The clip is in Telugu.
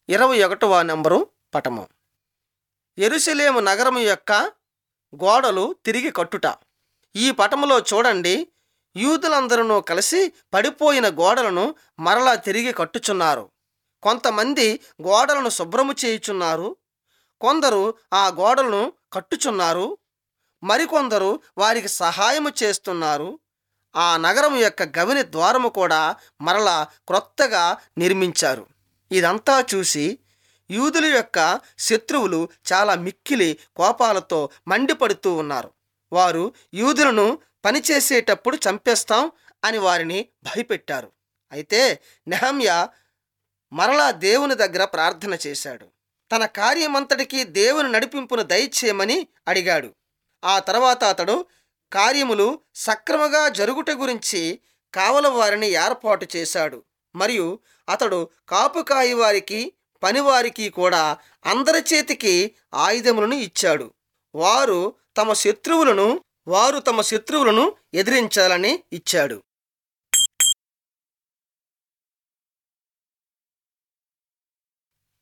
21వ నంబరు పటము. యెరూషలేము నగరము యొక్క గోడలు తిరిగి కట్టుట. ఈ పటములో చూడండి, యూదులందరూ కలిసి పడిపోయిన గోడలను మరలా తిరిగి కట్టుచున్నారు. కొంతమంది గోడలను శుభ్రము చేయుచున్నారు, కొందరు ఆ గోడలను కట్టుచున్నారు, మరికొందరు వారికి సహాయము చేస్తున్నారు. ఆ నగరం యొక్క గవిని ద్వారము కూడా మరలా క్రొత్తగా నిర్మించారు. ఇదంతా చూసి యూదుల యొక్క శత్రువులు చాలా మిక్కిలి కోపాలతో మండిపడుతూ ఉన్నారు. వారు యూదులను పనిచేసేటప్పుడు చంపేస్తాం అని వారిని భయపెట్టారు. అయితే నెహమ్యా మరలా దేవుని దగ్గర ప్రార్థన చేశాడు. తన కార్యమంతటికీ దేవుని నడిపింపును దయచేయమని అడిగాడు. ఆ తర్వాత అతడు కార్యములు సక్రమంగా జరుగుట గురించి కావల వారిని ఏర్పాటు చేశాడు. మరియు అతడు కాపుకాయి వారికి, పనివారికి కూడా అందరి చేతికి ఆయుధములను ఇచ్చాడు. వారు తమ శత్రువులను ఎదిరించాలని ఇచ్చాడు.